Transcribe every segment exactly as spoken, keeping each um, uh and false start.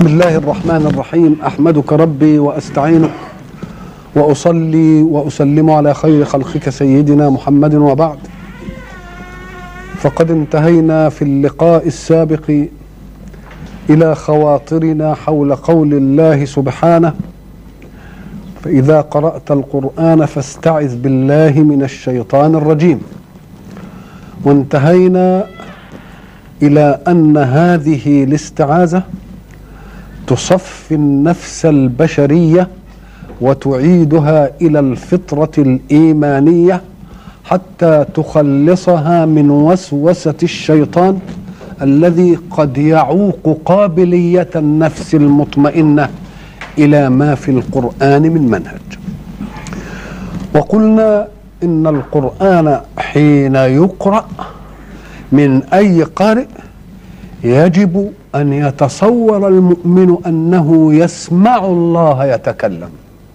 بسم الله الرحمن الرحيم. أحمدك ربي وأستعينك وأصلي وأسلم على خير خلقك سيدنا محمد، وبعد، فقد انتهينا في اللقاء السابق إلى خواطرنا حول قول الله سبحانه: فإذا قرأت القرآن فاستعذ بالله من الشيطان الرجيم. وانتهينا إلى أن هذه الاستعاذة تصفي النفس البشرية وتعيدها إلى الفطرة الإيمانية حتى تخلصها من وسوسة الشيطان الذي قد يعوق قابلية النفس المطمئنة إلى ما في القرآن من منهج. وقلنا إن القرآن حين يقرأ من أي قارئ يجب أن يتصور المؤمن أنه يسمع الله يتكلم،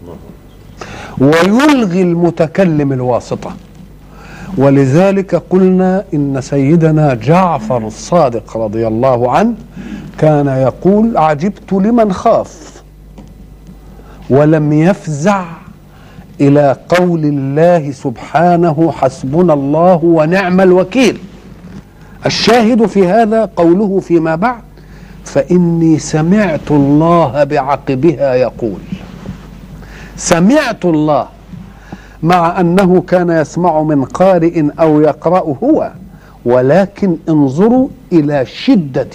ويلغي المتكلم الواسطة. ولذلك قلنا إن سيدنا جعفر الصادق رضي الله عنه كان يقول: عجبت لمن خاف ولم يفزع إلى قول الله سبحانه: حسبنا الله ونعم الوكيل. الشاهد في هذا قوله فيما بعد: فإني سمعت الله بعقبها يقول. سمعت الله، مع أنه كان يسمع من قارئ أو يقرأ هو، ولكن انظروا إلى شدة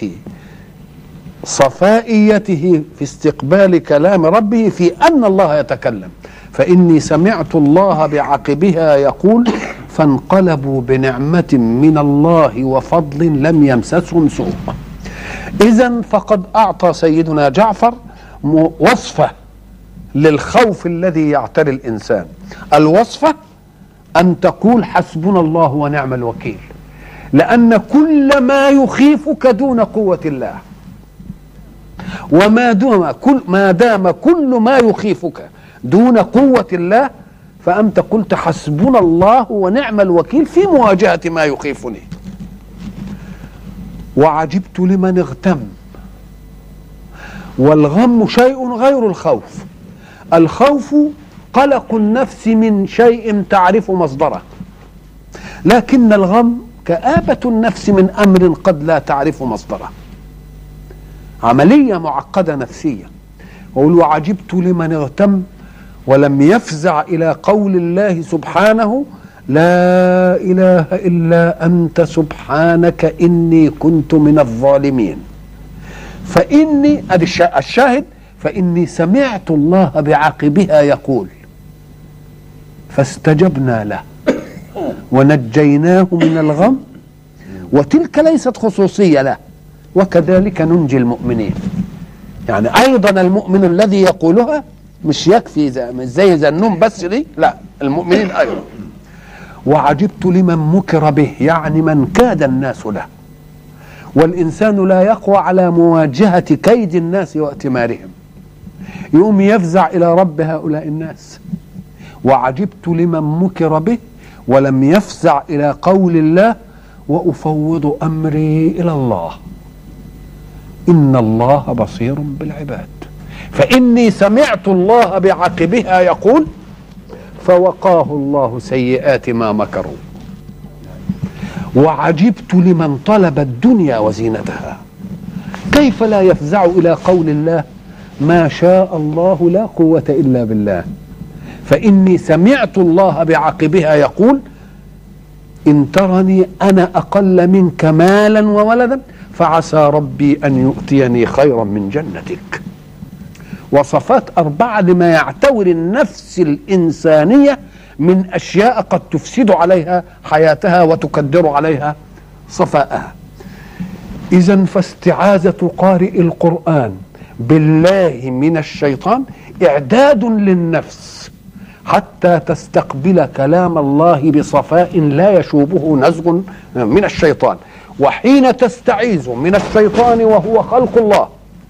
صفائيته في استقبال كلام ربه في أن الله يتكلم. فإني سمعت الله بعقبها يقول: فانقلبوا بنعمة من الله وفضل لم يمسسهم سوء. إذن فقد أعطى سيدنا جعفر وصفة للخوف الذي يعتري الإنسان. الوصفة أن تقول: حسبنا الله ونعم الوكيل، لأن كل ما يخيفك دون قوة الله، وما دام كل ما دام كل ما يخيفك دون قوة الله فأنت قلت حسبنا الله ونعم الوكيل في مواجهة ما يخيفني. وعجبت لمن اغتم. والغم شيء غير الخوف. الخوف قلق النفس من شيء تعرف مصدره، لكن الغم كآبة النفس من أمر قد لا تعرف مصدره، عملية معقدة نفسية. وعجبت لمن اغتم ولم يفزع إلى قول الله سبحانه: لا إله إلا أنت سبحانك إني كنت من الظالمين. فإني الشاهد: فإني سمعت الله بعقبها يقول، فاستجبنا له ونجيناه من الغم. وتلك ليست خصوصية له، وكذلك ننجي المؤمنين. يعني أيضا المؤمن الذي يقولها مش يكفي زي, زي ذنون بس دي، لا، المؤمنين أيضا. وعجبت لمن مكر به، يعني من كاد الناس له. والإنسان لا يقوى على مواجهة كيد الناس واتمارهم، يقوم يفزع إلى رب هؤلاء الناس. وعجبت لمن مكر به ولم يفزع إلى قول الله: وأفوض أمري إلى الله إن الله بصير بالعباد. فإني سمعت الله بعقبها يقول: فوقاه الله سيئات ما مكروا. وعجبت لمن طلب الدنيا وزينتها. كيف لا يفزع إلى قول الله: ما شاء الله لا قوة إلا بالله. فإني سمعت الله بعقبها يقول: إن ترني أنا أقل منك مالا وولدا فعسى ربي أن يؤتيني خيرا من جنتك. وصفات أربعة لما يعتور النفس الإنسانية من أشياء قد تفسد عليها حياتها وتكدر عليها صفاءها. إذن فاستعاذة قارئ القرآن بالله من الشيطان إعداد للنفس حتى تستقبل كلام الله بصفاء لا يشوبه نزغ من الشيطان. وحين تستعيذ من الشيطان وهو خلق الله،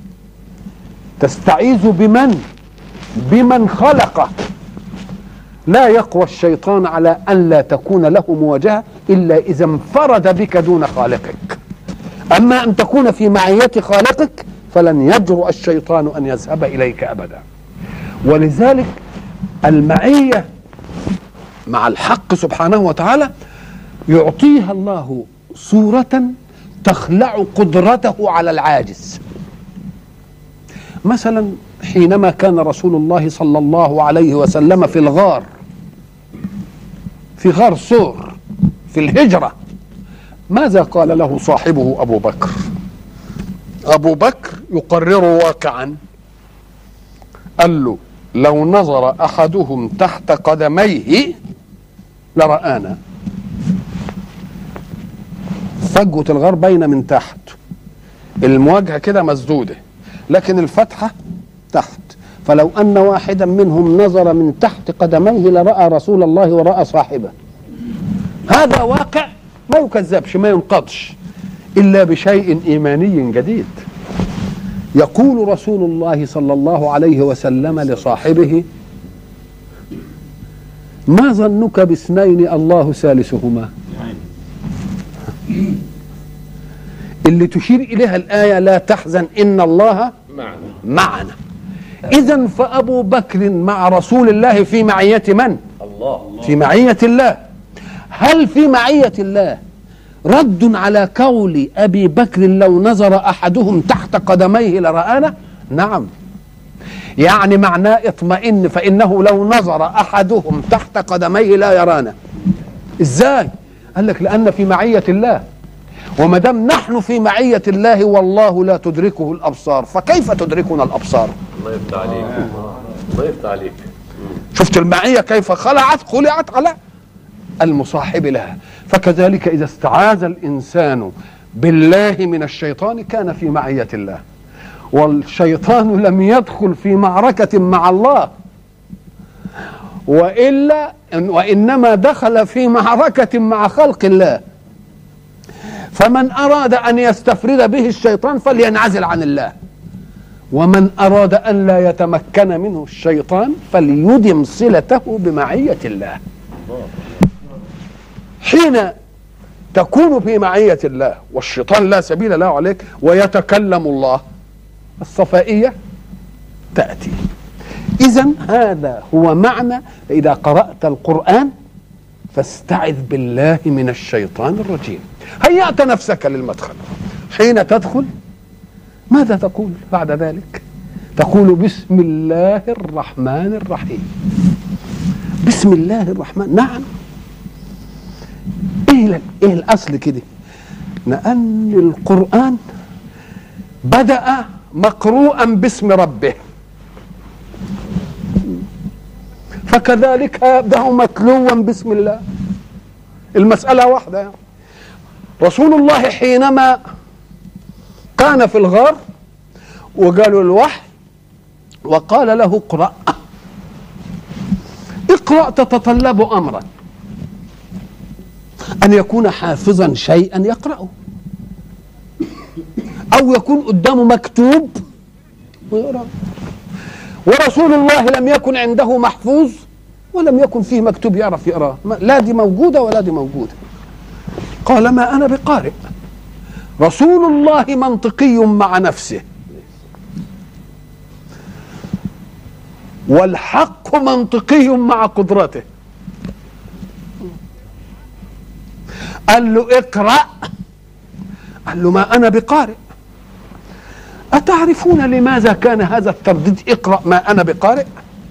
تستعيذ بمن؟ بمن خلقه. لا يقوى الشيطان على أن لا تكون له مواجهة إلا إذا انفرد بك دون خالقك. أما أن تكون في معية خالقك فلن يجرؤ الشيطان أن يذهب إليك أبدا. ولذلك المعية مع الحق سبحانه وتعالى يعطيها الله صورة تخلع قدرته على العاجز. مثلا حينما كان رسول الله صلى الله عليه وسلم في الغار، في غار ثور في الهجرة، ماذا قال له صاحبه أبو بكر؟ أبو بكر يقرر واقعا، قال له لو نظر أحدهم تحت قدميه لرآنا. فجوة الغار باينة من تحت، المواجهة كده مسدودة لكن الفتحة تحت، فلو أن واحدا منهم نظر من تحت قدميه لرأى رسول الله ورأى صاحبه. هذا واقع ما يكذبش ما ينقضش إلا بشيء إيماني جديد. يقول رسول الله صلى الله عليه وسلم لصاحبه: ما ظنك باثنين الله ثالثهما؟ اللي تشير إليها الآية لا تحزن إن الله معنا, معنا. إذن فأبو بكر مع رسول الله في معية من؟ الله. في معية الله. هل في معية الله رد على قول أبي بكر لو نظر أحدهم تحت قدميه لرآنا؟ نعم، يعني معناه اطمئن فإنه لو نظر أحدهم تحت قدميه لا يرانا. إزاي؟ قال لك لأن في معية الله، وما دام نحن في معية الله والله لا تدركه الأبصار، فكيف تدركنا الأبصار؟ الله يفتح عليك. الله يفتح عليك. شفت المعية كيف خلعت خلعت على المصاحب لها. فكذلك إذا استعاذ الإنسان بالله من الشيطان كان في معية الله، والشيطان لم يدخل في معركة مع الله، وإلا وإنما دخل في معركة مع خلق الله. فمن أراد أن يستفرد به الشيطان فلينعزل عن الله، ومن أراد أن لا يتمكن منه الشيطان فليدم صلته بمعية الله. حين تكون في معية الله والشيطان لا سبيل له عليك ويتكلم الله، الصفائية تأتي. إذن هذا هو معنى إذا قرأت القرآن فاستعذ بالله من الشيطان الرجيم. هيأت نفسك للمدخل، حين تدخل ماذا تقول بعد ذلك؟ تقول بسم الله الرحمن الرحيم. بسم الله الرحمن، نعم. ايه ايه الاصل كده؟ لأن القرآن بدأ مقروءا باسم ربه، فكذلك يبدأ متلوا باسم الله. المسألة واحدة يعني. رسول الله حينما كان في الغار وقالوا الوحي وقال له اقرأ، اقرأ تتطلب أمرا، أن يكون حافظا شيئا يقرأه، أو يكون قدامه مكتوب ويقرأ. ورسول الله لم يكن عنده محفوظ ولم يكن فيه مكتوب يعرف يقرأه، لا دي موجودة ولا دي موجودة. قال ما أنا بقارئ. رسول الله منطقي مع نفسه، والحق منطقي مع قدرته. قال له اقرأ، قال له ما أنا بقارئ. أتعرفون لماذا كان هذا الترديد اقرأ ما أنا بقارئ؟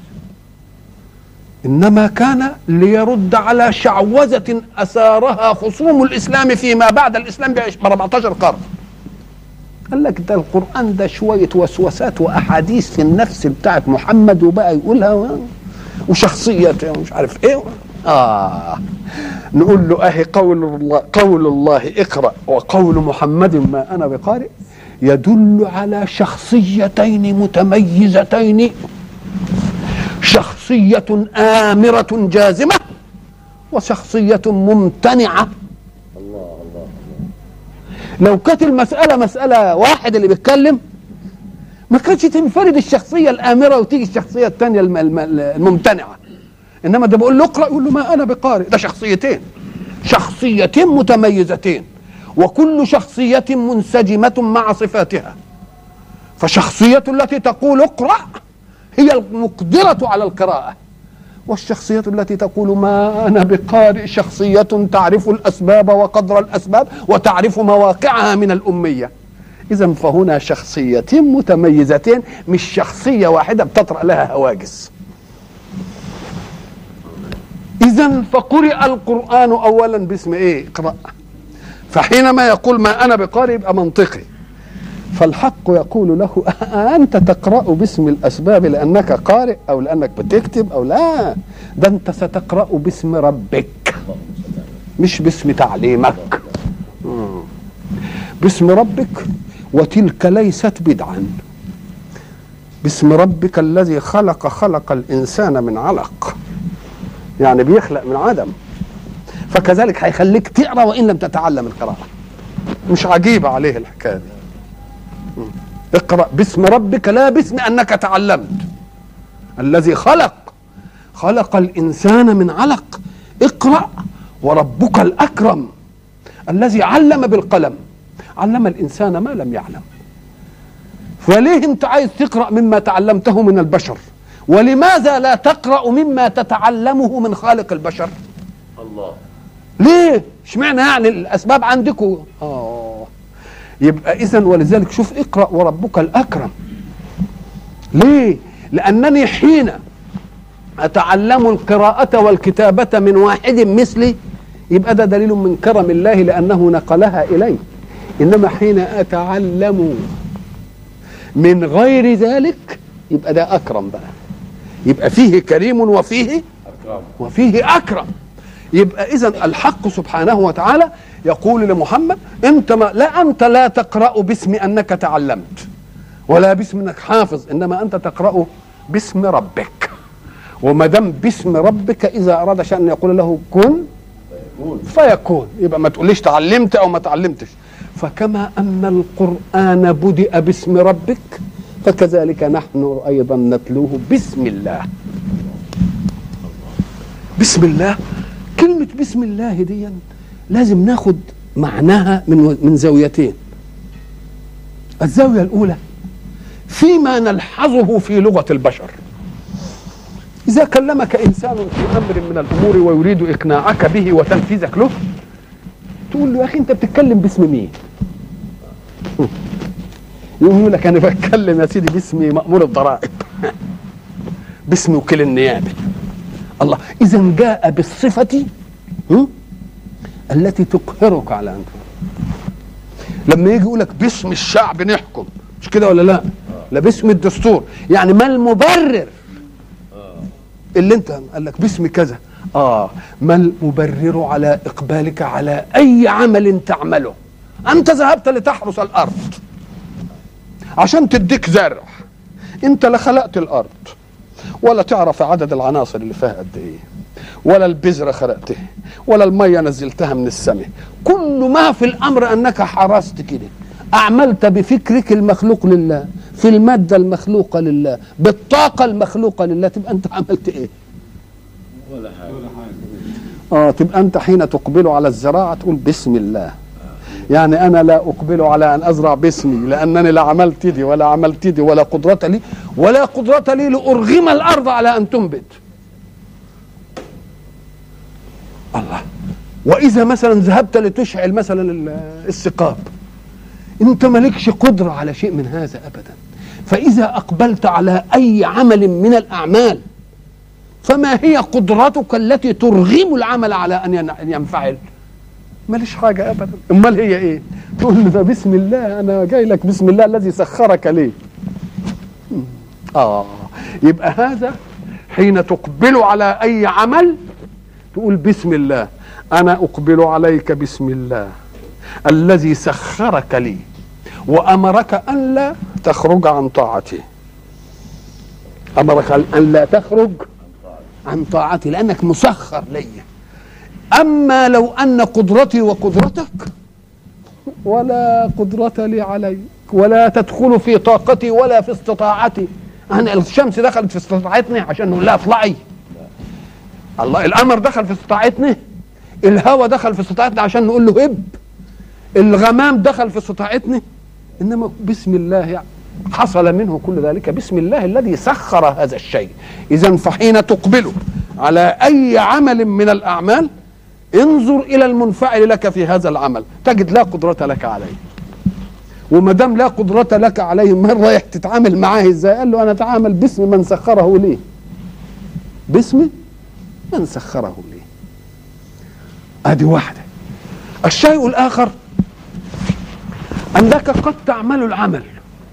إنما كان ليرد على شعوذة أثارها خصوم الإسلام فيما بعد الإسلام ب أربعتاشر قرن. قال لك ده القرآن ده شوية وسوسات وأحاديث في النفس بتاعت محمد وبقى يقولها وشخصية مش عارف إيه. آه نقول له أهي قول الله قول الله اقرأ وقول محمد ما أنا بقارئ يدل على شخصيتين متميزتين، شخصية آمرة جازمة وشخصية ممتنعة. الله الله. لو كانت المسألة مسألة واحد اللي بيتكلم ما كانتش تنفرد الشخصية الآمرة وتيجي الشخصية الثانية الممتنعة، إنما ده بقول له اقرأ يقول له ما أنا بقارئ. ده شخصيتين شخصيتين متميزتين، وكل شخصية منسجمة مع صفاتها. فشخصية التي تقول اقرأ هي المقدرة على القراءة، والشخصية التي تقول ما أنا بقارئ شخصية تعرف الأسباب وقدر الأسباب وتعرف مواقعها من الأمية. إذن فهنا شخصيتين متميزتين، مش شخصية واحدة بتطرأ لها هواجس. إذن فقرئ القرآن أولا باسم إيه؟ اقرأ. فحينما يقول ما أنا بقارئ يبقى منطقي. فالحق يقول له أنت تقرأ باسم الأسباب لأنك قارئ أو لأنك بتكتب أو لا، ده أنت ستقرأ باسم ربك مش باسم تعليمك. باسم ربك، وتلك ليست بدعا. باسم ربك الذي خلق خلق الإنسان من علق، يعني بيخلق من عدم، فكذلك هيخليك تقرأ وإن لم تتعلم القراءة. مش عجيبة عليه الحكاية دي. اقرأ باسم ربك لا باسم أنك تعلمت. الذي خلق خلق الإنسان من علق. اقرأ وربك الأكرم الذي علم بالقلم، علم الإنسان ما لم يعلم. فليه أنت عايز تقرأ مما تعلمته من البشر؟ ولماذا لا تقرأ مما تتعلمه من خالق البشر؟ الله. ليه؟ اشمعنى يعني الأسباب عندكم؟ آه يبقى إذن ولذلك شوف اقرأ وربك الأكرم. ليه؟ لأنني حين أتعلم القراءة والكتابة من واحد مثلي يبقى ده دليل من كرم الله لأنه نقلها إلي. إنما حين أتعلم من غير ذلك يبقى ده أكرم بقى، يبقى فيه كريم وفيه أكرم وفيه أكرم. يبقى إذن الحق سبحانه وتعالى يقول لمحمد انت ما لا انت لا تقرأ باسم انك تعلمت ولا باسم انك حافظ، انما انت تقرأ باسم ربك. وما دام باسم ربك اذا اراد شيئا يقول له كن فيكون، يبقى ما تقوليش تعلمت او ما تعلمتش. فكما ان القرآن بدأ باسم ربك فكذلك نحن ايضا نتلوه باسم الله. بسم الله، كلمة بسم الله دي لازم ناخد معناها من من زاويتين. الزاوية الأولى فيما نلحظه في لغة البشر. إذا كلمك إنسان في أمر من الأمور ويريد إقناعك به وتنفيذك له تقول له يا أخي أنت بتتكلم باسم مين؟ يقول لك أنا بتكلم يا سيدي باسم مأمور الضرائب باسم وكيل النيابة. الله، إذن جاء بالصفة التي تقهرك على أنت. لما يجي يقول لك باسم الشعب نحكم، مش كده ولا لا؟ لا، باسم الدستور. يعني ما المبرر اللي انت قال لك باسم كذا؟ اه ما المبرر على اقبالك على اي عمل تعمله؟ انت ذهبت لتحرس الارض عشان تديك زرع، انت لا خلقت الارض ولا تعرف عدد العناصر اللي فيها قد ايه، ولا البذرة خلقتها ولا المية نزلتها من السماء. كل ما في الامر انك حرست كده، اعملت بفكرك المخلوق لله، في المادة المخلوقة لله، بالطاقة المخلوقة لله، تبقى انت عملت ايه؟ ولا حاجة. اه تبقى انت حين تقبل على الزراعة تقول بسم الله. يعني انا لا اقبل على ان ازرع باسمي لانني لا عملت دي ولا عملت دي ولا قدرة لي ولا قدرة لي لارغم الارض على ان تنبت. الله. واذا مثلا ذهبت لتشعل مثلا السقاب، انت مالكش قدرة على شيء من هذا ابدا. فاذا اقبلت على اي عمل من الاعمال فما هي قدرتك التي ترغم العمل على ان ينفعل؟ ماليش حاجة ابدا. امال هي ايه؟ تقول له ده بسم الله، انا جاي لك بسم الله الذي سخرك لي. اه يبقى هذا حين تقبل على اي عمل تقول بسم الله، انا اقبل عليك بسم الله الذي سخرك لي وامرك ان لا تخرج عن طاعته. امرك ان لا تخرج عن طاعتي لانك مسخر لي. اما لو ان قدرتي وقدرتك ولا قدرة لي عليك ولا تدخل في طاقتي ولا في استطاعتي. انا الشمس دخلت في استطاعتني عشان نقول لها اطلعي. الله، القمر دخل في استطاعتنا، الهواء دخل في استطاعتنا عشان نقول له هب، الغمام دخل في استطاعتنا. انما بسم الله يعني حصل منه كل ذلك بسم الله الذي سخر هذا الشيء. إذن فحين تقبل على أي عمل من الأعمال انظر إلى المنفعل لك في هذا العمل تجد لا قدرة لك عليه. وما دام لا قدرة لك عليه من رايح تتعامل معاه ازاي؟ قال له أنا أتعامل باسم من سخره لي، باسم من سخره لي. ادي واحدة. الشيء الآخر أنك قد تعمل العمل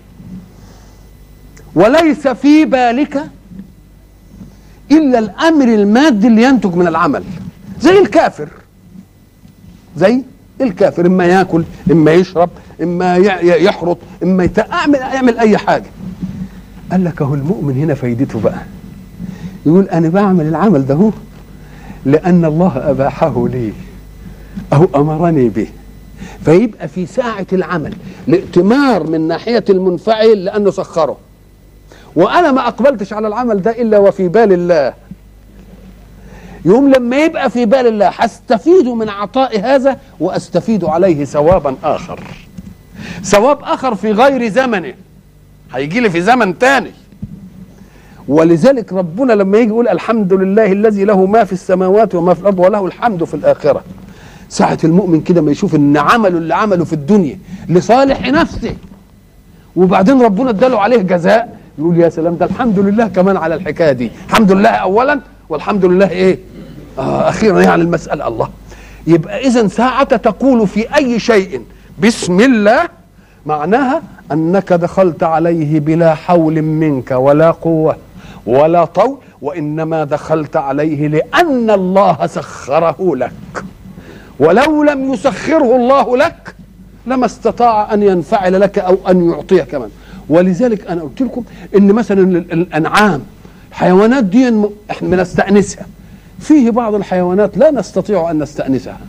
وليس في بالك إلا الأمر المادي اللي ينتج من العمل، زي الكافر. زي الكافر إما يأكل إما يشرب إما يحرط إما يعمل, يعمل أي حاجة. قال لك هو المؤمن هنا فايدته بقى، يقول أنا بعمل العمل ده هو لأن الله أباحه لي أو أمرني به، فيبقى في ساعة العمل الائتمار من ناحية المنفعل لأنه سخره، وأنا ما أقبلتش على العمل ده إلا وفي بال الله. يوم لما يبقى في بال الله هستفيد من عطاء هذا وأستفيد عليه ثوابا آخر، ثواب آخر في غير زمنه، هيجي لي في زمن تاني. ولذلك ربنا لما يجي يقول الحمد لله الذي له ما في السماوات وما في الأرض وله الحمد في الآخرة، ساعة المؤمن كده ما يشوف ان عمله اللي عمله في الدنيا لصالح نفسه وبعدين ربنا اداله عليه جزاء، يقول يا سلام، ده الحمد لله كمان على الحكاية دي، الحمد لله أولا والحمد لله إيه آه أخيرا يعني المسألة الله. يبقى إذن ساعة تقول في أي شيء بسم الله معناها أنك دخلت عليه بلا حول منك ولا قوة ولا طول، وإنما دخلت عليه لأن الله سخره لك، ولو لم يسخره الله لك لما استطاع أن ينفعل لك أو أن يعطيه كمان. ولذلك أنا قلت لكم إن مثلا الأنعام حيوانات دي احنا بنستأنسها، فيه بعض الحيوانات لا نستطيع أن نستأنسها.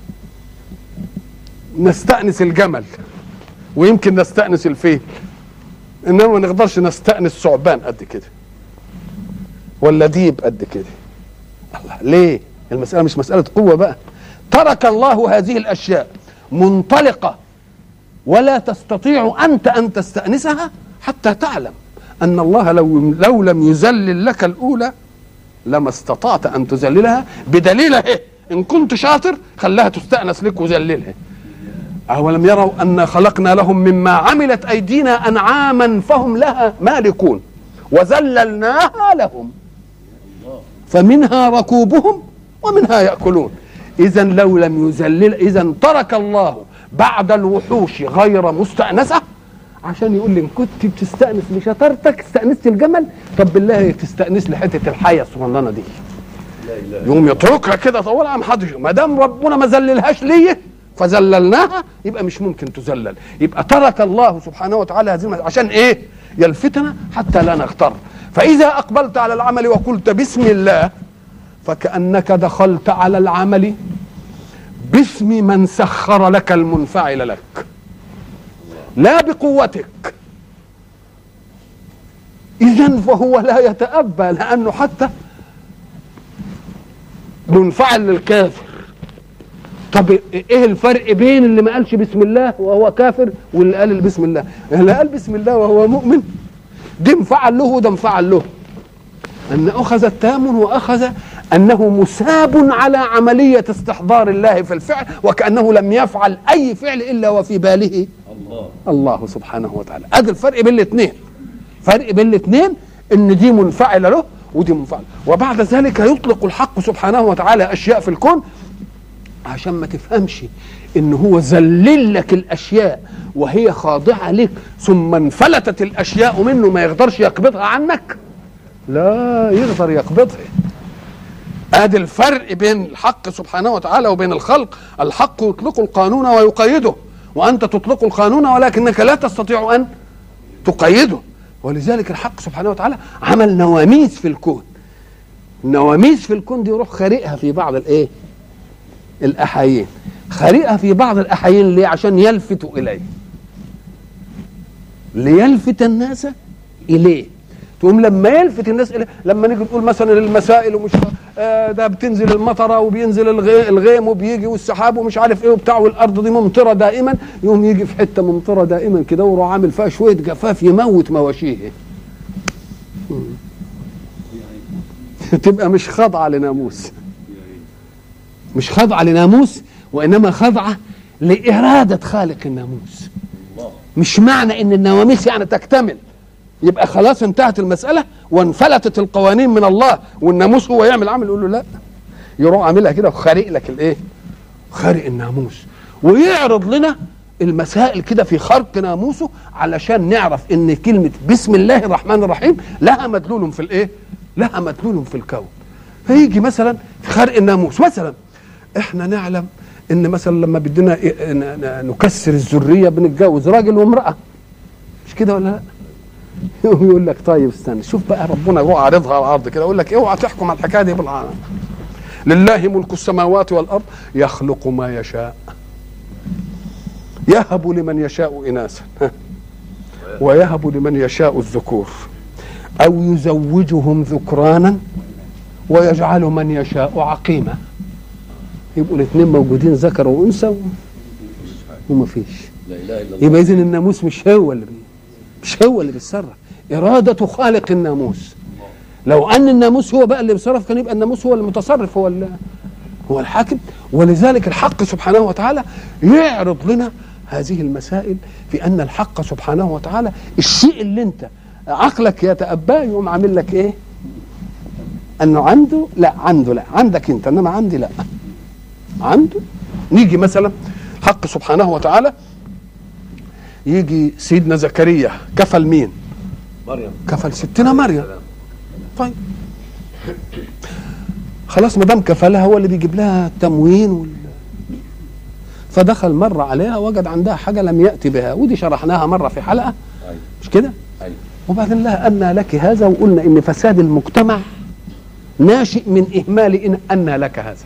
نستأنس الجمل ويمكن نستأنس الفيل، إنما ما نقدرش نستأنس ثعبان قد كده ولا ديب قد كده. الله، ليه؟ المسألة مش مسألة قوة بقى. ترك الله هذه الأشياء منطلقة ولا تستطيع أنت أن تستأنسها حتى تعلم أن الله لو, لو لم يذلل لك الأولى لما استطعت أن تذللها، بدليلها إن كنت شاطر خلاها تستأنس لك وذللها. أولم يروا أن خلقنا لهم مما عملت أيدينا أنعاما فهم لها مالكون وذللناها لهم فمنها ركوبهم ومنها يأكلون. إذن لو لم يذلل، إذن ترك الله بعد الوحوش غير مستأنسة عشان يقول لي إن كنت بتستأنس لشطارتك استأنست الجمل، طب بالله تستأنس لحتة الحية الصغننة دي، يقوم يتركها كده طولها ما حدش، ما دام ربنا ما ذللهاش ليه فذللناها يبقى مش ممكن تذلل. يبقى ترك الله سبحانه وتعالى هذه عشان ايه؟ يلفتنا حتى لا نغتر. فإذا أقبلت على العمل وقلت بسم الله فكأنك دخلت على العمل باسم من سخر لك المنفعل لك، لا بقوتك. إذن فهو لا يتأبى، لأنه حتى منفعل للكافر. طب ايه الفرق بين اللي ما قالش بسم الله وهو كافر واللي قال بسم الله؟ اللي قال بسم الله وهو مؤمن ده انفعل له وده انفعل له، ان اخذ التامن واخذ انه مساب على عملية استحضار الله في الفعل، وكأنه لم يفعل اي فعل الا وفي باله الله الله سبحانه وتعالى. ادي الفرق بين الاثنين، فرق بين الاثنين ان دي منفعل له ودي منفعل. وبعد ذلك يطلق الحق سبحانه وتعالى اشياء في الكون عشان ما تفهمش ان هو ذلل لك الاشياء وهي خاضعه لك ثم انفلتت الاشياء منه ما يقدرش يقبضها عنك، لا يقدر يقبضها. ادي الفرق بين الحق سبحانه وتعالى وبين الخلق. الحق يطلق القانون ويقيده، وانت تطلق القانون ولكنك لا تستطيع ان تقيده. ولذلك الحق سبحانه وتعالى عمل نواميس في الكون. النواميس في الكون دي يروح خارقها في بعض الايه الأحايين، خارقها في بعض الأحايين ليه؟ عشان يلفتوا إليه، ليلفت الناس إليه. تقوم لما يلفت الناس إليه، لما نيجي نقول مثلا المسائل ومش آه ده بتنزل المطره وبينزل الغي الغيم وبيجي والسحاب ومش عارف ايه وبتاع، والارض دي ممطره دائما، يوم يجي في حته ممطره دائما كده ويروح عامل فيها شويه جفاف يموت مواشيه. تبقى مش خاضعه لناموس، مش خاضعه لناموس، وانما خاضعه لاراده خالق الناموس. مش معنى ان النواميس يعني تكتمل يبقى خلاص انتهت المساله وانفلتت القوانين من الله والناموس هو يعمل عمل، يقول له لا، يروح عاملها كده وخارق لك الايه؟ خارق الناموس، ويعرض لنا المسائل كده في خرق ناموسه علشان نعرف ان كلمه بسم الله الرحمن الرحيم لها مدلول في الايه؟ لها مدلول في الكون. فيجي مثلا في خرق الناموس، مثلا احنا نعلم ان مثلا لما بدنا نكسر الذريه بنتجوز راجل وامراه، مش كده ولا لا؟ يقول لك طيب استنى شوف بقى ربنا يروح عارضها على الارض كده، يقول لك اوعى تحكم على الحكايه دي بالعالم. لله ملك السماوات والارض يخلق ما يشاء يهب لمن يشاء اناثا ويهب لمن يشاء الذكور او يزوجهم ذكرانا ويجعل من يشاء عقيما. يبقوا الاثنين موجودين ذكر وانثى وما فيش. يبقى اذن الناموس مش هو اللي مش هو اللي بيتصرف، اراده خالق الناموس. لو ان الناموس هو بقى اللي بيتصرف كان يبقى الناموس هو المتصرف، هو هو الحاكم. ولذلك الحق سبحانه وتعالى يعرض لنا هذه المسائل في ان الحق سبحانه وتعالى الشيء اللي انت عقلك يتأباه يقوم عامل لك ايه؟ انه عنده لا عنده لا عندك انت، انما عندي لا عنده. نيجي مثلا حق سبحانه وتعالى يجي سيدنا زكريا كفل مين؟ مريم. كفل ستنا مريم. طيب خلاص ما دام كفلها هو اللي بيجيب لها التموين وال... فدخل مرة عليها وجد عندها حاجة لم يأتي بها، ودي شرحناها مرة في حلقة مش كده؟ وبعدين لها أن لك هذا، وقلنا إن فساد المجتمع ناشئ من إهمال إن أن لك هذا.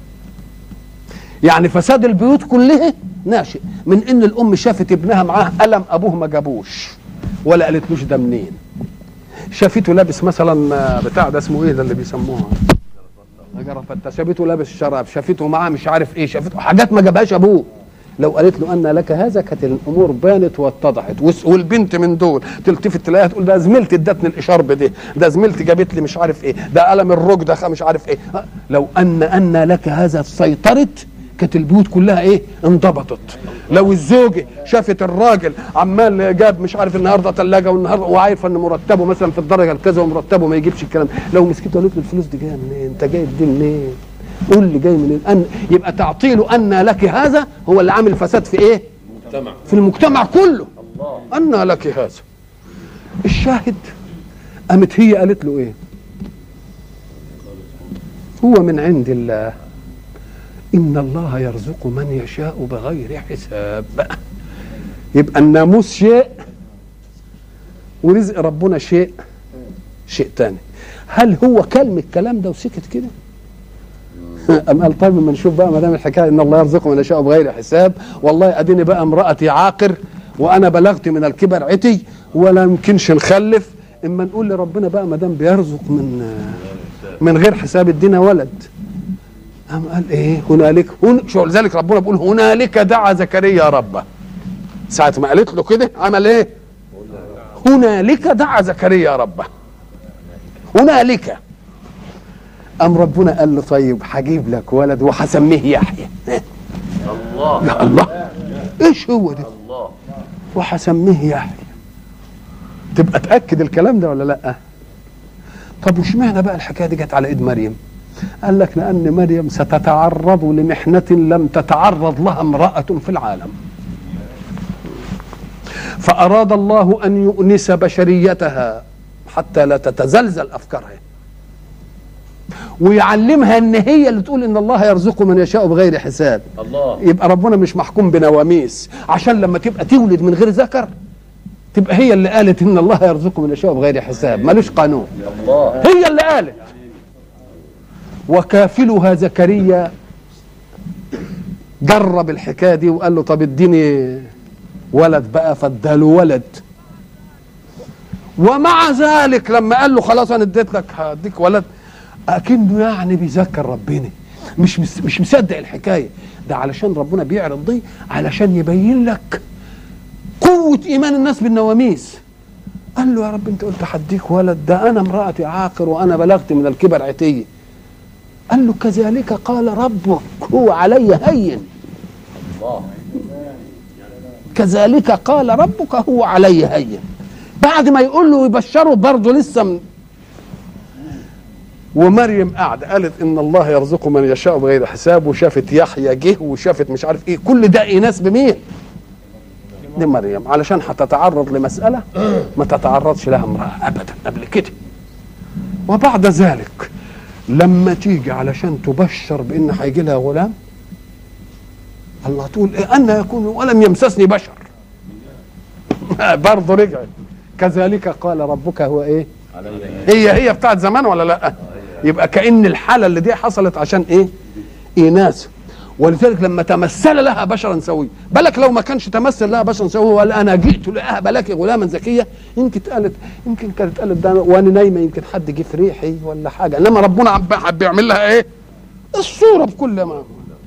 يعني فساد البيوت كلها ناشئ من إن الأم شافت ابنها معاه قلم أبوه ما جابوش ولا قالتلوش ده منين. شافته لابس مثلا بتاع ده اسمه إيه ده اللي بيسموها جرافته، شافته لابس شراب، شافته معاه مش عارف إيه، شافته حاجات ما جابهاش أبوه. لو قالت له أن لك هذا كانت الأمور بانت واتضحت. والبنت من دول تلتفت تلاقيها تقول ده زميلتي ادتني الإشارب دي، ده زميلتي جابت لي مش عارف إيه، ده قلم الرج ده مش عارف إيه. لو أن أن لك هذا سيطرت كانت البيوت كلها إيه؟ انضبطت. لو الزوجة شافت الراجل عمال جاب مش عارف النهارده ثلاجة والنهارده وعارفة إن مرتبه مثلا في الدرجة الكذا ومرتبه ما يجيبش الكلام، لو مسكته قالت له الفلوس دي جاية منين؟ أنت جايب دي منين؟ قول لي جاي منين؟ أن يبقى تعطيله أن لك هذا هو اللي عامل فساد في ايه؟ المجتمع. في المجتمع كله. الله. أن لك هذا. الشاهد قامت هي قالت له ايه؟ هو من عند الله إن الله يرزق من يشاء بغير حساب. يبقى الناموس شيء ورزق ربنا شيء شيء تاني. هل هو كلمة الكلام ده وسكت كده؟ أم قال طيب ما نشوف بقى ما دام الحكايه ان الله يرزق من يشاء بغير حساب، والله اديني بقى امرأتي عاقر وانا بلغت من الكبر عتي ولا يمكنش نخلف، اما نقول لربنا بقى ما دام بيرزق من من غير حساب ادينا ولد. أم قال ايه هنالك هن شو لذلك ربنا بيقول هنالك دعا زكريا ربه. ساعة ما قالت له كده عمل ايه؟ هنالك دعا زكريا ربه. هنالك أم ربنا قال له طيب هجيب لك ولد وهسميه يحيى. الله. يا الله ايش هو ده؟ الله. وهسميه يحيى. تبقى تأكد الكلام ده ولا لا؟ طب وش معنى بقى الحكايه دي جت على ايد مريم؟ قال لك لأن مريم ستتعرض لمحنة لم تتعرض لها امرأة في العالم، فأراد الله أن يؤنس بشريتها حتى لا تتزلزل أفكارها، ويعلمها ان هي اللي تقول ان الله يرزق من يشاء بغير حساب. الله. يبقى ربنا مش محكوم بنواميس، عشان لما تبقى تولد من غير ذكر تبقى هي اللي قالت ان الله يرزق من يشاء بغير حساب، ملوش قانون. الله. هي اللي قالت. وكافلها زكريا جرب الحكايه دي وقال له طب اديني ولد بقى، فاداله ولد. ومع ذلك لما قال له خلاص انا اديت لك هديك ولد، اكنه يعني بيذكر ربنا، مش مش مصدق الحكايه ده، علشان ربنا بيعرض دي علشان يبين لك قوه ايمان الناس بالنواميس. قال له يا رب انت قلت هديك ولد، ده انا امرأتي عاقر وانا بلغت من الكبر عتيه. قال له كذلك قال ربك هو علي هين. الله. كذلك قال ربك هو علي هين. بعد ما يقول له ويبشره برضه لسه من... ومريم قاعد قالت ان الله يرزق من يشاء بغير حساب، وشافت يحيى جه وشافت مش عارف ايه، كل ده ايناس بمين؟ لمريم، علشان هتتعرض لمساله ما تتعرضش لها امراه ابدا قبل كده. وبعد ذلك لما تيجي علشان تبشر بان هيجي لها غلام، الله تقول إيه ان يكون ولم يمسسني بشر. برضه رجعت كذلك قال ربك هو ايه؟ هي هي بتاعت زمان ولا لا؟ يبقى كأن الحالة اللي دي حصلت عشان ايه؟ إيناس. ولذلك لما تمثل لها بشرا سويا، بالك لو ما كانش تمثل لها بشرا سويا وقال انا جئت لأهب لك غلاما زكيا، يمكن قالت يمكن كانت قالت ده وانا نايمه يمكن حد جه في ريحي ولا حاجه، انما ربنا حب يعمل لها ايه؟ الصوره بكل ما.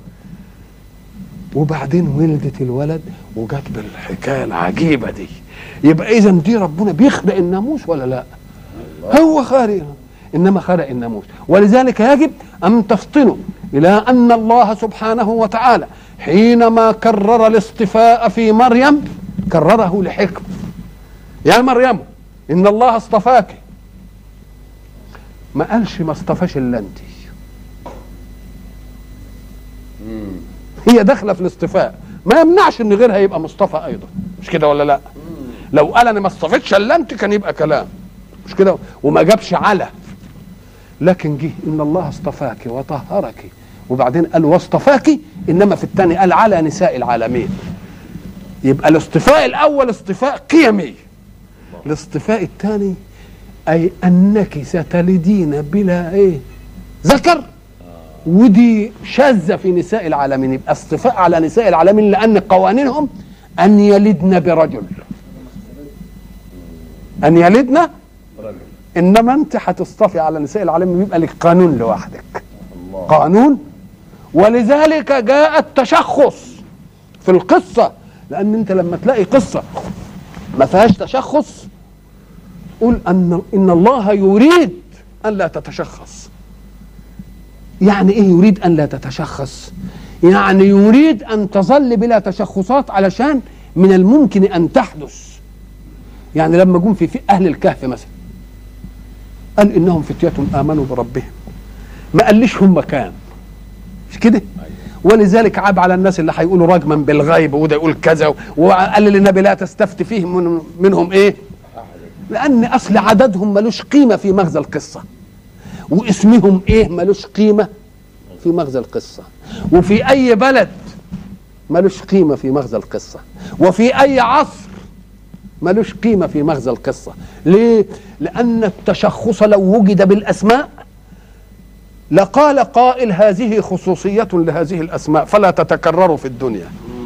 وبعدين ولدت الولد وجت بالحكايه العجيبه دي. يبقى اذا دي ربنا بيخلق الناموس ولا لا؟ هو خارق، انما خلق الناموس. ولذلك يجب ان تفطنوا الى ان الله سبحانه وتعالى حينما كرر الاصطفاء في مريم كرره لحكم. يا مريم ان الله اصطفاك، ما قالش ما اصطفاش الا انت. هي داخله في الاصطفاء، ما يمنعش ان غيرها يبقى مصطفى ايضا، مش كده ولا لا؟ لو قال انا ما اصطفتش الا انت كان يبقى كلام، مش كده؟ وما جابش على، لكن جه ان الله اصطفاك وطهرك، وبعدين قال واصطفاك، انما في الثاني قال على نساء العالمين. يبقى الاصطفاء الاول اصطفاء قيمي، الاصطفاء الثاني اي انك ستلدين بلا ايه؟ ذكر. ودي شاذة في نساء العالمين. يبقى اصطفاء على نساء العالمين لان قوانينهم ان يلدن برجل، ان يلدن، انما انت هتصطفي على نساء العالمين يبقى لك قانون لوحدك. الله. قانون. ولذلك جاء التشخص في القصة، لان انت لما تلاقي قصة ما فيهاش تشخص قول ان ان الله يريد ان لا تتشخص. يعني ايه يريد ان لا تتشخص؟ يعني يريد ان تظل بلا تشخصات علشان من الممكن ان تحدث. يعني لما جم في, في اهل الكهف مثلا قال انهم فتية امنوا بربهم، ما قاليش هم كام، مش كده؟ ولذلك عاب على الناس اللي هيقولوا رجما بالغيب وده يقول كذا، وقال للنبي لا تستفتي فيهم من منهم ايه؟ لان اصل عددهم ملوش قيمه في مغزى القصه، واسمهم ايه ملوش قيمه في مغزى القصه، وفي اي بلد ملوش قيمه في مغزى القصه، وفي اي عصر ملوش قيمه في مغزى القصه. ليه؟ لان التشخص لو وجد بالاسماء لقال قائل هذه خصوصيه لهذه الاسماء فلا تتكرر في الدنيا.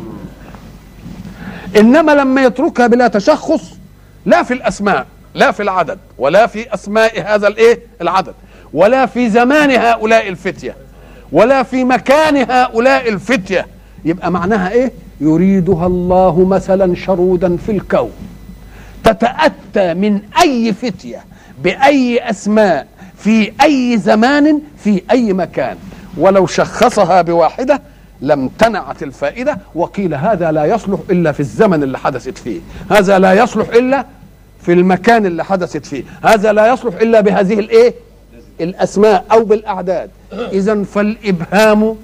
انما لما يتركها بلا تشخص، لا في الاسماء لا في العدد ولا في اسماء هذا الايه العدد ولا في زمان هؤلاء الفتيه ولا في مكان هؤلاء الفتيه، يبقى معناها ايه؟ يريدها الله مثلا شرودا في الكون تتأتى من اي فتيه باي اسماء في اي زمان في اي مكان، ولو شخصها بواحده لم تنعت الفائده، وقيل هذا لا يصلح الا في الزمن اللي حدثت فيه، هذا لا يصلح الا في المكان اللي حدثت فيه، هذا لا يصلح الا بهذه الايه الاسماء او بالاعداد. اذا فالابهام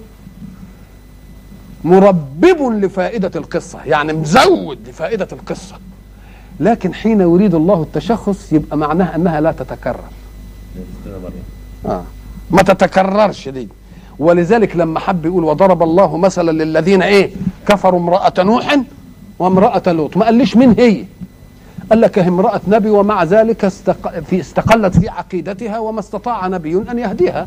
مربب لفائده القصه، يعني مزود لفائده القصه. لكن حين يريد الله التشخص يبقى معناها انها لا تتكرر. آه. ما تتكررش دي. ولذلك لما حب يقول وضرب الله مثلا للذين ايه كفروا امرأة نوح وامرأة لوط، ما قاليش مين هي، قال لك امرأة نبي ومع ذلك استق... في استقلت في عقيدتها وما استطاع نبي ان يهديها.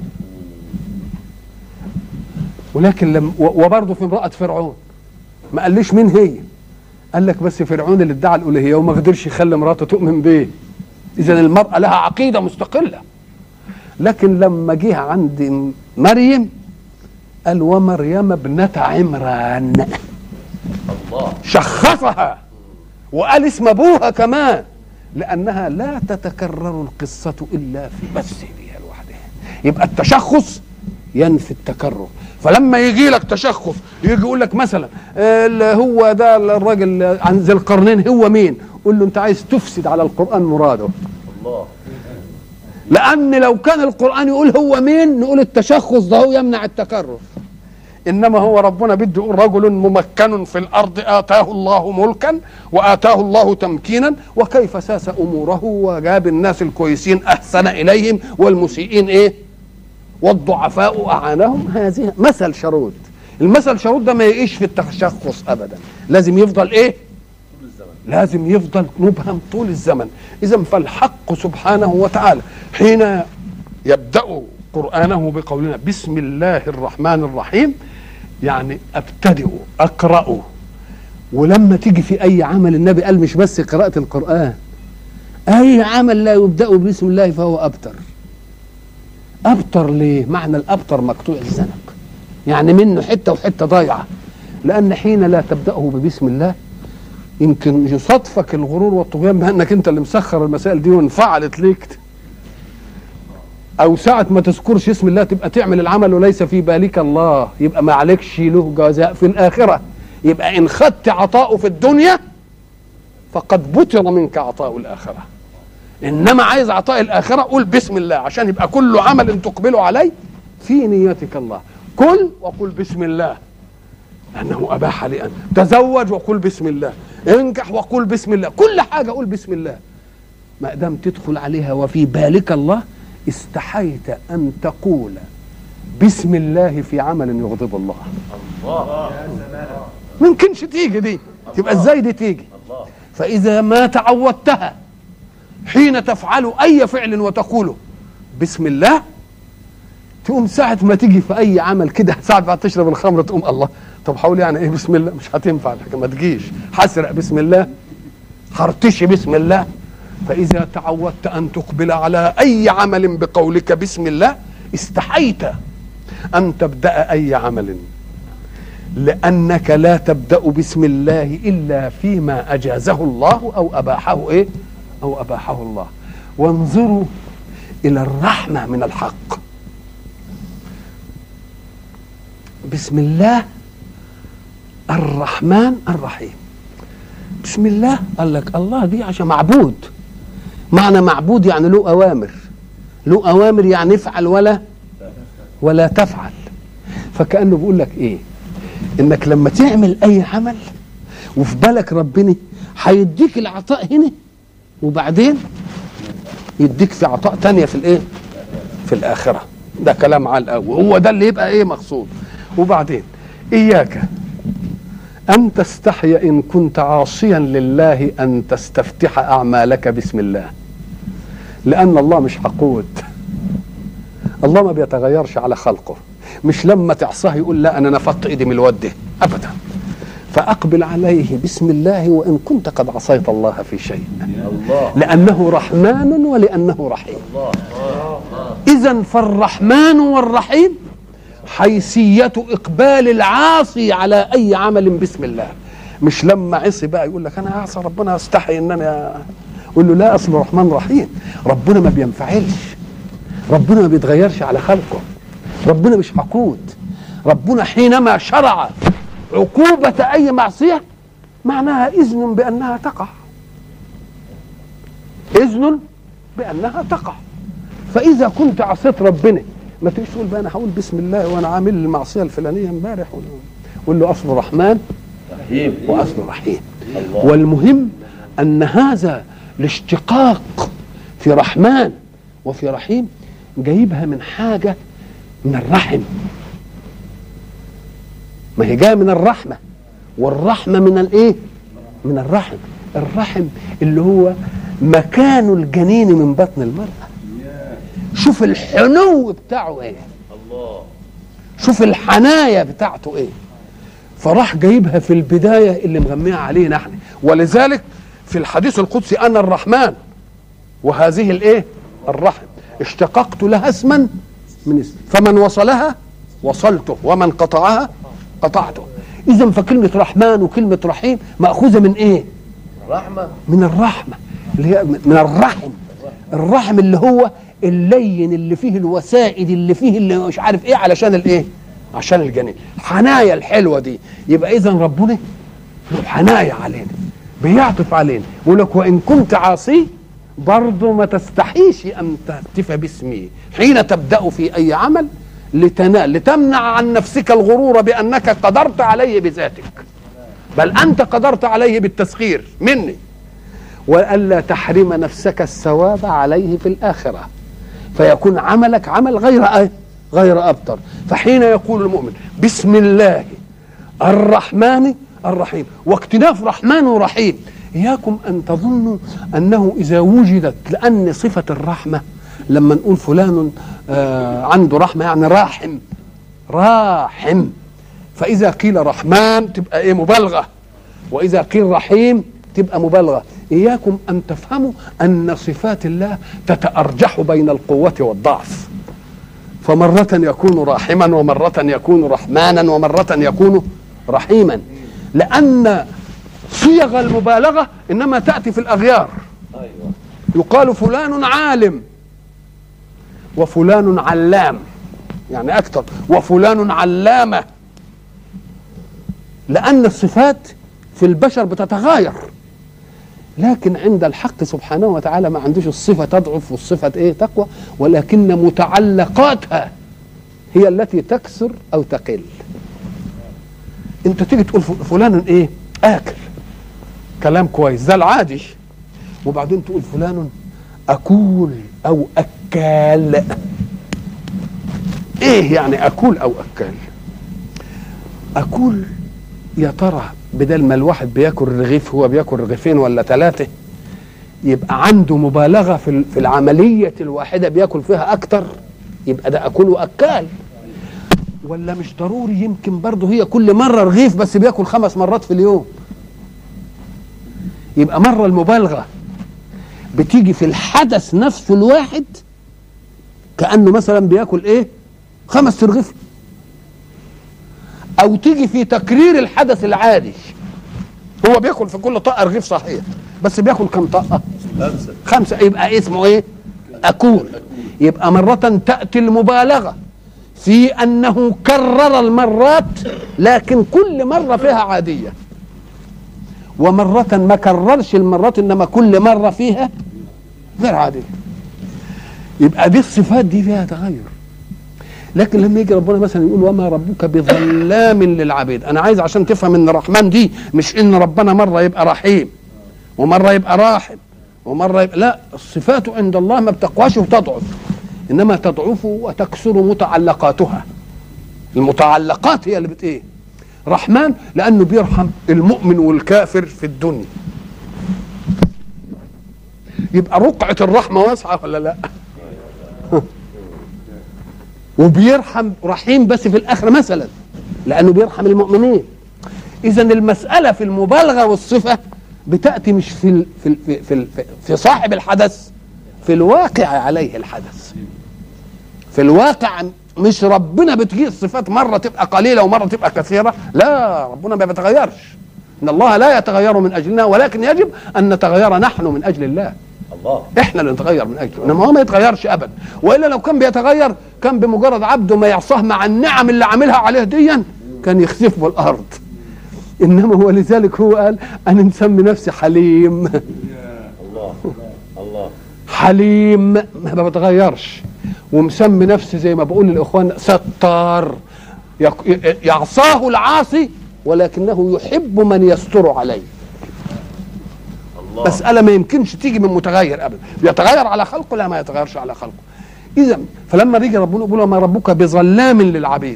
ولكن لم وبرضه في امرأة فرعون ما قاليش مين هي، قال لك بس فرعون اللي ادعى الالوهيه وما قدرش يخلي مراته تؤمن به. اذا المرأة لها عقيدة مستقلة، لكن لما جه عند مريم قال ومريم ابنة عمران، الله شخصها وقال اسم ابوها كمان، لانها لا تتكرر القصة الا في بس بها لوحدها. يبقى التشخص ينفي التكرر. فلما يجي لك تشخص يجي يقول لك مثلا هو ده الراجل عن ذي القرنين هو مين؟ قول له انت عايز تفسد على القرآن مراده. الله. لان لو كان القرآن يقول هو مين نقول التشخص ده هو يمنع التكرر، انما هو ربنا بده يقول رجل ممكن في الارض اتاه الله ملكا واتاه الله تمكينا وكيف ساس اموره وجاب الناس الكويسين احسن اليهم والمسيئين ايه والضعفاء اعانهم. هذه مثل شرود. المثل شرود ده ما يعيش في التشخص ابدا، لازم يفضل ايه طول الزمن. لازم يفضل مبهم طول الزمن. اذا فالحق سبحانه وتعالى حين يبدأ قرآنه بقولنا بسم الله الرحمن الرحيم، يعني ابتدئ اقرأ. ولما تيجي في اي عمل النبي قال مش بس قراءة القرآن، اي عمل لا يبدأ بسم الله فهو ابتر. ابتر ليه؟ معنى الابتر مقطوع الزنق، يعني منه حتة وحتة ضايعة. لان حين لا تبدأه ببسم الله يمكن يصادفك الغرور والطغيان بانك انت اللي مسخر المسائل دي وانفعلت ليك، او ساعة ما تذكرش اسم الله تبقى تعمل العمل وليس في بالك الله، يبقى ما عليكش له جزاء في الاخرة. يبقى ان خدت عطاؤه في الدنيا فقد بطل منك عطاء الاخرة. انما عايز عطاء الاخرة قول بسم الله عشان يبقى كل عمل تقبله عليه في نيتك الله. كل وقل بسم الله انه اباح لي ان تزوج وقل بسم الله، انكح وقل بسم الله، كل حاجة قول بسم الله. ما دام تدخل عليها وفي بالك الله استحيت أن تقول بسم الله في عمل يغضب الله. الله. ممكنش تيجي دي، تبقى ازاي دي تيجي؟ الله. فإذا ما تعودتها حين تفعل أي فعل وتقوله بسم الله، تقوم ساعة ما تيجي في أي عمل كده، ساعة ما تشرب الخمر تقوم الله طب حاول يعني إيه بسم الله، مش هتنفع الحاجة، ما تجيش. حسرق بسم الله، هرتشي بسم الله. فإذا تعودت أن تقبل على أي عمل بقولك بسم الله استحيت أن تبدأ أي عمل، لأنك لا تبدأ بسم الله إلا فيما أجازه الله أو أباحه إيه أو أباحه الله. وانظروا إلى الرحمة من الحق. بسم الله الرحمن الرحيم. بسم الله قال لك الله دي عشان معبود. معنى معبود يعني له أوامر، له أوامر يعني افعل ولا ولا تفعل. فكأنه بيقول لك إيه؟ إنك لما تعمل أي عمل وفي بالك ربنا هيديك العطاء هنا وبعدين يديك في عطاء تانية في الإيه؟ في الآخرة. ده كلام على الأول، وهو ده اللي يبقى إيه مقصود. وبعدين إياك أن تستحي إن كنت عاصيا لله أن تستفتح أعمالك بسم الله، لأن الله مش حقود. الله ما بيتغيرش على خلقه، مش لما تعصاه يقول لا أنا نفضت إيدي من الود أبدا. فأقبل عليه بسم الله وإن كنت قد عصيت الله في شيء، لأنه رحمن ولأنه رحيم. إذن فالرحمن والرحيم حيثية إقبال العاصي على أي عمل بسم الله، مش لما عصي بقى يقول لك أنا أعصى ربنا أستحي إن أنا أقول له لا، أصل الرحمن رحيم. ربنا ما بينفعلش، ربنا ما بيتغيرش على خلقه، ربنا مش حقود. ربنا حينما شرع عقوبة أي معصية معناها إذن بأنها تقع، إذن بأنها تقع. فإذا كنت عصيت ربنا ما تيجي تقول بقى انا هقول بسم الله وانا عامل المعصيه الفلانيه امبارح، قول له اصله رحمن رحيم واصله رحيم. الله. والمهم ان هذا الاشتقاق في رحمن وفي رحيم جايبها من حاجه من الرحم، ما هي جايه من الرحمه، والرحمه من الايه؟ من الرحم. الرحم اللي هو مكان الجنين من بطن المرأة. شوف الحنو بتاعه ايه، الله. شوف الحناية بتاعته ايه. فراح جايبها في البداية اللي مغميها علينا احنا. ولذلك في الحديث القدسي انا الرحمن وهذه الايه؟ الرحم. اشتققت لها اسما من اسم، فمن وصلها وصلته ومن قطعها قطعته. اذا فكلمه رحمن وكلمه رحيم ماخوذه من ايه؟ رحمة. من الرحمه اللي هي من الرحم. الرحم اللي هو اللين اللي فيه الوسائد اللي فيه اللي مش عارف ايه، علشان الايه؟ عشان الجنين. حنايا الحلوه دي. يبقى اذا ربنا له حنايا علينا، بيعطف علينا، بيقول لك وان كنت عاصي برضه ما تستحيش ان تهتف باسمي حين تبدا في اي عمل لتنال، لتمنع عن نفسك الغرور بانك قدرت عليه بذاتك، بل انت قدرت عليه بالتسخير مني، والا تحرم نفسك الثواب عليه في الاخره، فيكون عملك عمل غير ايه؟ غير ابتر. فحين يقول المؤمن بسم الله الرحمن الرحيم، واكتناف رحمن ورحيم، إياكم أن تظنوا أنه إذا وجدت، لأن صفة الرحمة لما نقول فلان آه عنده رحمة يعني راحم راحم، فإذا قيل رحمن تبقى إيه؟ مبالغة، وإذا قيل رحيم تبقى مبالغة. إياكم أن تفهموا أن صفات الله تتأرجح بين القوة والضعف، فمرة يكون راحما ومرة يكون رحمانا ومرة يكون رحيما، لأن صيغ المبالغة إنما تأتي في الأغيار. أيوة. يقال فلان عالم وفلان علام، يعني أكثر، وفلان علامة، لأن الصفات في البشر بتتغاير، لكن عند الحق سبحانه وتعالى ما عندوش الصفة تضعف والصفة إيه؟ تقوى، ولكن متعلقاتها هي التي تكسر أو تقل. أنت تيجي تقول فلان إيه؟ آكل، كلام كويس، ده العادي، وبعدين تقول فلان أكول أو أكال. إيه يعني أكول أو أكال؟ أكول يا ترى بدل ما الواحد بياكل رغيف هو بياكل رغيفين ولا ثلاثة، يبقى عنده مبالغة في في العملية الواحدة بياكل فيها أكتر، يبقى ده أكل وأكال. ولا مش ضروري، يمكن برضه هي كل مرة رغيف بس بياكل خمس مرات في اليوم، يبقى مرة المبالغة بتيجي في الحدث نفسه الواحد كأنه مثلا بياكل ايه؟ خمس رغيف، او تيجي في تكرير الحدث العادي، هو بياكل في كل طاقة رغيف صحيح بس بياكل كم طاقة؟ خمسة. خمسة، يبقى اسمه ايه؟ أكول. يبقى مرة تأتي المبالغة في أنه كرر المرات لكن كل مرة فيها عادية، ومرة ما كررش المرات إنما كل مرة فيها غير عادية. يبقى دي الصفات دي فيها تغير. لكن لما يجي ربنا مثلا يقول وما ربك بظلام للعبيد، أنا عايز عشان تفهم إن الرحمن دي مش إن ربنا مرة يبقى رحيم ومرة يبقى راحم ومرة يبقى لا، الصفات عند الله ما بتقواش وتضعف، إنما تضعف وتكسر متعلقاتها. المتعلقات هي اللي بت إيه؟ رحمن لأنه بيرحم المؤمن والكافر في الدنيا، يبقى رقعة الرحمة واسعة ولا لا؟ وبيرحم رحيم بس في الآخرة مثلا لأنه بيرحم المؤمنين. إذا المسألة في المبالغة والصفة بتأتي مش في ال في ال في, في, في, في صاحب الحدث، في الواقع عليه الحدث. في الواقع مش ربنا بتجي الصفات مرة تبقى قليلة ومرة تبقى كثيرة، لا، ربنا ما بيتغيرش، إن الله لا يتغير من أجلنا، ولكن يجب أن نتغير نحن من أجل الله. الله إحنا اللي نتغير من أجله، إنما هو ما يتغيرش أبدا. وإلا لو كان بيتغير كان بمجرد عبده ما يعصاه مع النعم اللي عاملها عليه ديا كان يخسف بالأرض. إنما هو لذلك هو قال أنا مسمي نفسي حليم. الله الله حليم ما بتغيرش، ومسمي نفسي زي ما بقول للإخوان ستار، يعصاه العاصي ولكنه يحب من يستر عليه. الله. مسألة ما يمكنش تيجي من متغير أبدا، يتغير على خلقه؟ لا، ما يتغيرش على خلقه. إذا فلما يجي ربنا يقول ما ربك بظلام للعبيد،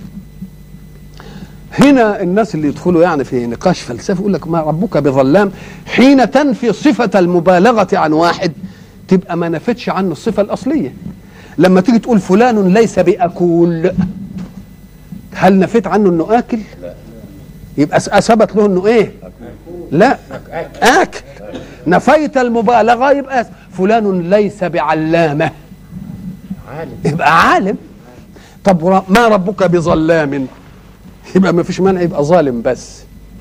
هنا الناس اللي يدخلوا يعني في نقاش فلسفي يقول لك ما ربك بظلام، حين تنفي صفة المبالغة عن واحد تبقى ما نفتش عنه الصفة الأصلية. لما تيجي تقول فلان ليس بأكول، هل نفيت عنه انه آكل؟ لا. يبقى أثبت له انه ايه؟ لا، آكل. نفيت المبالغة، يبقى فلان ليس بعلامة، عالم. يبقى عالم. طب ما ربك بظلام، يبقى ما فيش مانع يبقى ظالم بس.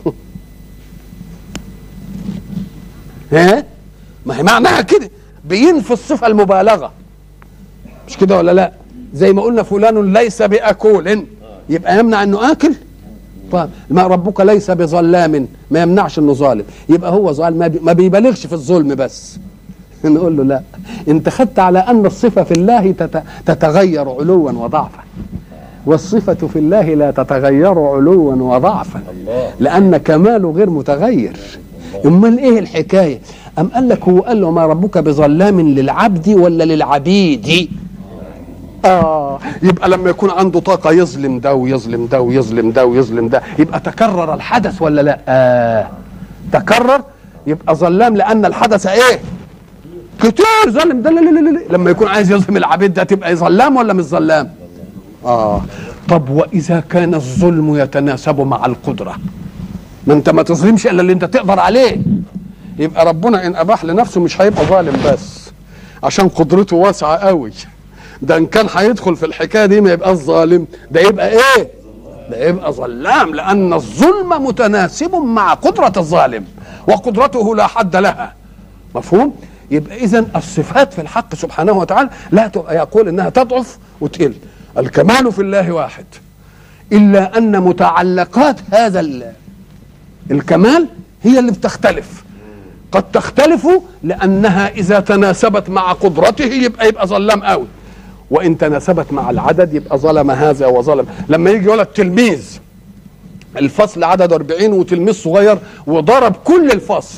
ها، ما هي معناها كده، بينفي الصفه المبالغه، مش كده ولا لا؟ زي ما قلنا فلان ليس باكول، يبقى يمنع انه اكل. طيب ما ربك ليس بظلام، ما يمنعش انه ظالم، يبقى هو ظالم ما بيبالغش في الظلم بس. نقول له لا، انت خدت على ان الصفه في الله تتغير علوا وضعفا، والصفه في الله لا تتغير علوا وضعفا، لان كماله غير متغير. امال ايه الحكايه؟ ام قال لك هو قال له ما ربك بظلام للعبد ولا للعبيد؟ اه يبقى لما يكون عنده طاقه يظلم ده ويظلم ده ويظلم ده ويظلم ده، يبقى تكرر الحدث ولا لا؟ آه تكرر، يبقى ظلام لان الحدث ايه؟ كتير. ظلم ده لا لا لا لا. لما يكون عايز يظلم العبيد ده تبقى ظلام ولا مش ظلام؟ اه طب واذا كان الظلم يتناسب مع القدره، ما انت ما تظلمش الا اللي انت تقدر عليه، يبقى ربنا ان اباح لنفسه مش هيبقى ظالم بس عشان قدرته واسعه قوي، ده ان كان هيدخل في الحكايه دي ما يبقاش ظالم، ده يبقى ايه؟ ده يبقى ظلام، لان الظلم متناسب مع قدره الظالم وقدرته لا حد لها. مفهوم؟ يبقى اذا الصفات في الحق سبحانه وتعالى لا يقول انها تضعف وتقل، الكمال في الله واحد، الا ان متعلقات هذا الكمال هي اللي بتختلف. قد تختلف لانها اذا تناسبت مع قدرته يبقى يبقى ظلام قوي، وان تناسبت مع العدد يبقى ظلم هذا وظلم. لما يجي ولد تلميذ الفصل عدد أربعين وتلميذ صغير وضرب كل الفصل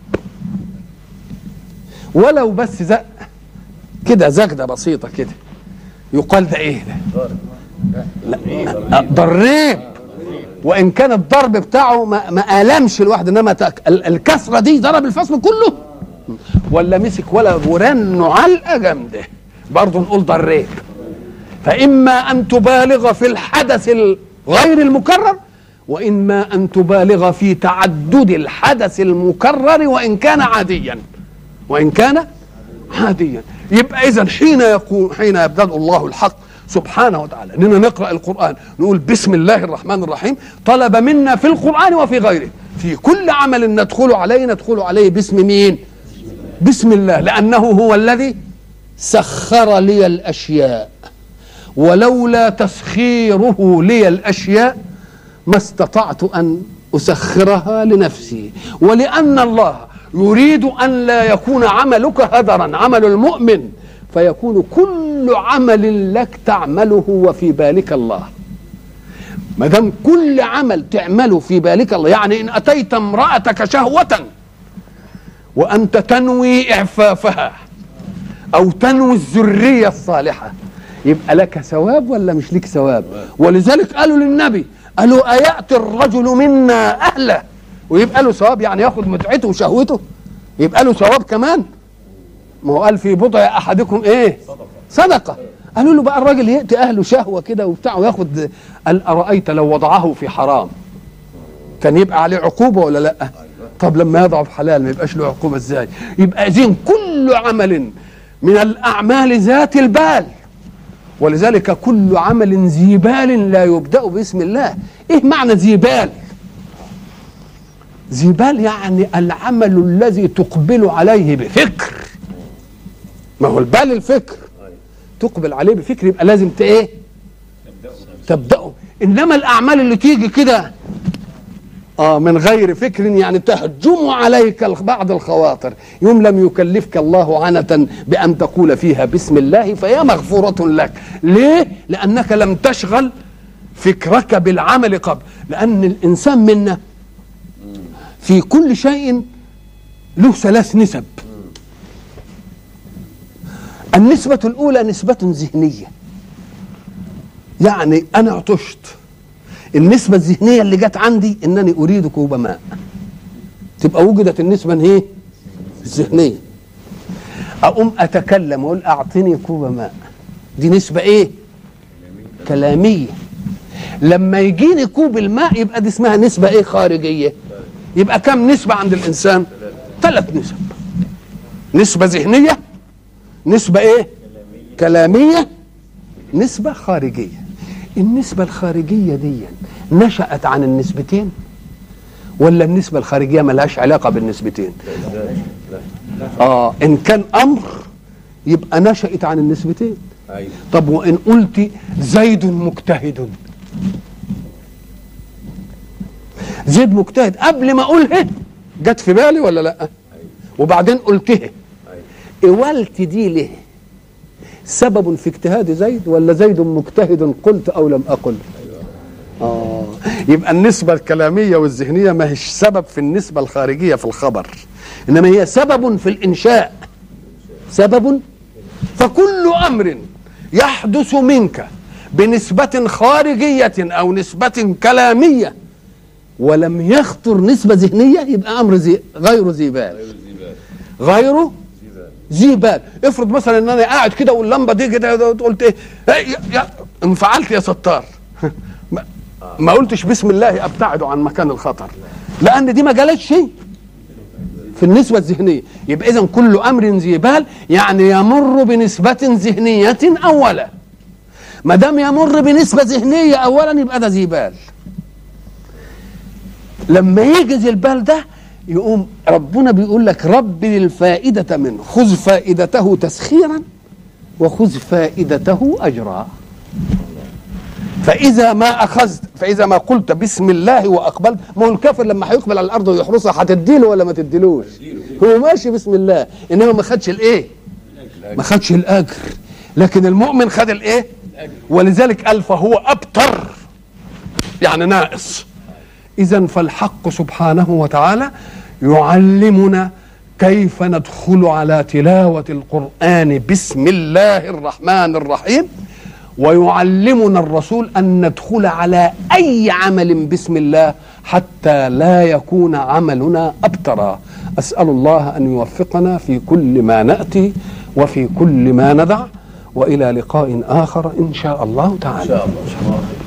ولو بس زق كده زجده بسيطه كده، يقال ده ايه ده؟ لا ضريب، وان كان الضرب بتاعه ما, ما ألمش الواحد، انما الكسره دي ضرب الفصل كله. ولا مسك ولا ورن علقه جامده برضه نقول ضريب. فاما ان تبالغ في الحدث الغير المكرر، واما ان تبالغ في تعدد الحدث المكرر وان كان عاديا، وان كان عاديا. يبقى اذا حين يقول حين يبدأ الله الحق سبحانه وتعالى اننا نقرأ القرآن نقول بسم الله الرحمن الرحيم، طلب منا في القرآن وفي غيره في كل عمل ندخل عليه ندخل عليه باسم مين؟ بسم الله، لأنه هو الذي سخر لي الأشياء، ولولا تسخيره لي الأشياء ما استطعت أن أسخرها لنفسي. ولأن الله يريد أن لا يكون عملك هدرا، عمل المؤمن، فيكون كل عمل لك تعمله وفي بالك الله. ما دام كل عمل تعمله في بالك الله، يعني إن أتيت امرأتك شهوة وأنت تنوي إعفافها أو تنوي الذرية الصالحة، يبقى لك ثواب ولا مش لك ثواب؟ ولذلك قالوا للنبي، قالوا أيأتي الرجل منا أهله ويبقى له ثواب؟ يعني ياخد متعته وشهوته يبقى له ثواب كمان؟ ما هو قال في بضع احدكم ايه؟ صدقه. قالوا له بقى الراجل ياتي اهله شهوه كده وبتاع وياخد، قال ارايت لو وضعه في حرام كان يبقى عليه عقوبه ولا لا؟ طب لما يضعه في حلال ما يبقاش له عقوبه ازاي؟ يبقى اذن كل عمل من الاعمال ذات البال، ولذلك كل عمل ذي بال لا يبدا باسم الله. ايه معنى ذي بال؟ ذي بال يعني العمل الذي تقبل عليه بفكر. ما هو البال الفكر، تقبل عليه بفكر يبقى لازم ت ايه؟ تبدأه. انما الاعمال اللي تيجي كده اه من غير فكر، يعني تهجم عليك بعض الخواطر، يوم لم يكلفك الله عنة بان تقول فيها بسم الله فهي مغفورة لك. ليه؟ لانك لم تشغل فكرك بالعمل قبل. لان الانسان منا في كل شيء له ثلاث نسب. النسبة الأولى نسبة ذهنية، يعني أنا عطشت، النسبة الذهنية اللي جت عندي إنني أريد كوب ماء، تبقى وجدت النسبة هي الذهنية. أقوم أتكلم وأقول أعطني كوب ماء، دي نسبة إيه؟ كلامية. لما يجيني كوب الماء يبقى دي اسمها نسبة إيه؟ خارجية. يبقى كم نسبة عند الإنسان؟ ثلاث نسب: نسبة ذهنية، نسبة ايه؟ كلامية، نسبة خارجية. النسبة الخارجية دي نشأت عن النسبتين ولا النسبة الخارجية ملهاش علاقة بالنسبتين؟ آه إن كان أمر يبقى نشأت عن النسبتين. طب وإن قلت زيد مجتهد، زيد مجتهد قبل ما أقوله جت في بالي ولا لأ؟ وبعدين قلته، قولت دي ليه؟ سبب في اجتهاد زيد ولا زيد مجتهد قلت أو لم أقل؟ آه يبقى النسبة الكلامية والذهنية ما هيش سبب في النسبة الخارجية في الخبر، إنما هي سبب في الإنشاء، سبب. فكل أمر يحدث منك بنسبة خارجية أو نسبة كلامية ولم يخطر نسبة ذهنية يبقى أمر زي غير ذي بال، غير ذي بال. افرض مثلا ان انا قاعد كده واللمبه دي كده قلت ايه يا انفعلت يا ستار ما قلتش بسم الله ابتعد عن مكان الخطر، لان دي ما جالتش شيء في النسبه الذهنيه. يبقى اذا كل امر ذي بال يعني يمر بنسبه ذهنيه اولا. ما دام يمر بنسبه ذهنيه اولا يبقى ده ذي بال. لما يجي ذي البال ده يقوم ربنا بيقول لك رب الفائدة منه، خذ فائدته تسخيرا وخذ فائدته أجرا. فإذا ما أخذت فإذا ما قلت بسم الله وأقبلت، ما هو الكافر لما هيقبل على الأرض ويحرسها هتديله ولا ما تديلوش؟ هو ماشي بسم الله إنما ما خدش الإيه؟ ما خدش الأجر. لكن المؤمن خد الإيه؟ ولذلك قال فهو أبتر يعني ناقص. إذن فالحق سبحانه وتعالى يعلمنا كيف ندخل على تلاوة القرآن بسم الله الرحمن الرحيم، ويعلمنا الرسول أن ندخل على أي عمل بسم الله حتى لا يكون عملنا أبترا. أسأل الله أن يوفقنا في كل ما نأتي وفي كل ما ندع، وإلى لقاء آخر إن شاء الله تعالى. إن شاء الله.